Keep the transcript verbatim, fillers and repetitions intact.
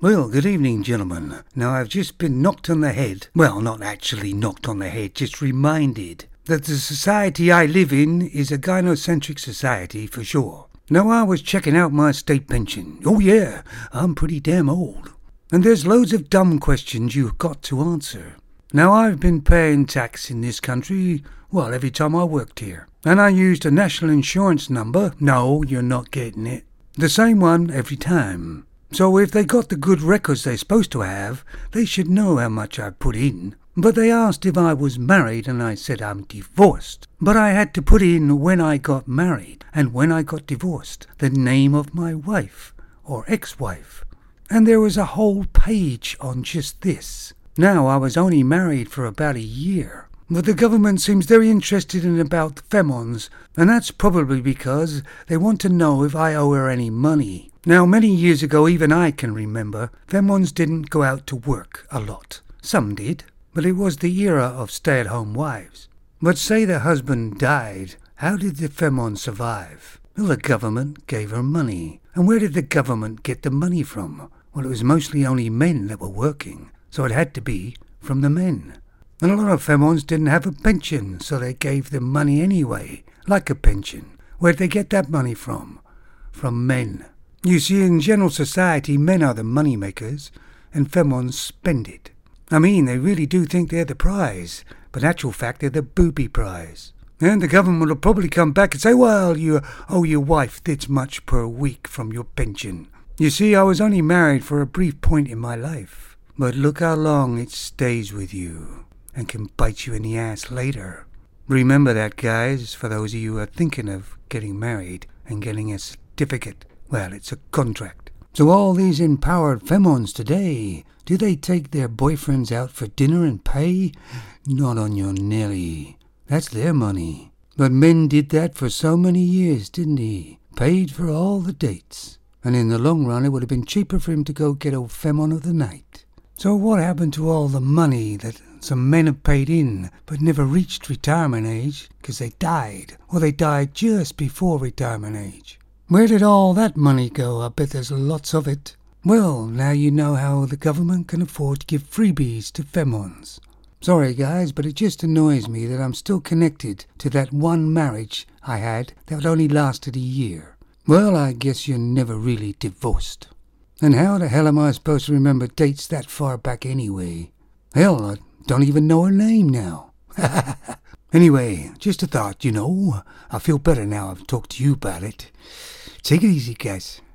Well, good evening, gentlemen. Now, I've just been knocked on the head. Well, not actually knocked on the head, just reminded that the society I live in is a gynocentric society for sure. Now, I was checking out my state pension. Oh yeah, I'm pretty damn old. And there's loads of dumb questions you've got to answer. Now, I've been paying tax in this country, well, every time I worked here. And I used a national insurance number. No, you're not getting it. The same one every time. So if they got the good records they're supposed to have, they should know how much I put in. But they asked if I was married, and I said I'm divorced. But I had to put in when I got married and when I got divorced, the name of my wife or ex-wife. And there was a whole page on just this. Now, I was only married for about a year. But the government seems very interested in about femons, and that's probably because they want to know if I owe her any money. Now, many years ago, even I can remember, femons didn't go out to work a lot. Some did, but it was the era of stay-at-home wives. But say the husband died, how did the femon survive? Well, the government gave her money. And where did the government get the money from? Well, it was mostly only men that were working, so it had to be from the men. And a lot of femons didn't have a pension, so they gave them money anyway, like a pension. Where'd they get that money from? From men. You see, in general society, men are the money makers, and femons spend it. I mean, they really do think they're the prize, but in actual fact, they're the booby prize. And the government will probably come back and say, well, you owe your wife this much per week from your pension. You see, I was only married for a brief point in my life, but look how long it stays with you and can bite you in the ass later. Remember that, guys, for those of you who are thinking of getting married and getting a certificate. Well, it's a contract. So all these empowered femons today, do they take their boyfriends out for dinner and pay? Not on your Nelly. That's their money. But men did that for so many years, didn't he? Paid for all the dates. And in the long run, it would have been cheaper for him to go get a femon of the night. So what happened to all the money that some men have paid in but never reached retirement age because they died, or they died just before retirement age? Where did all that money go? I bet there's lots of it. Well, now you know how the government can afford to give freebies to femons. Sorry guys, but it just annoys me that I'm still connected to that one marriage I had that only lasted a year. Well, I guess you're never really divorced. And how the hell am I supposed to remember dates that far back anyway? Hell, I don't even know her name now. Anyway, just a thought, you know. I feel better now I've talked to you about it. Take it easy, guys.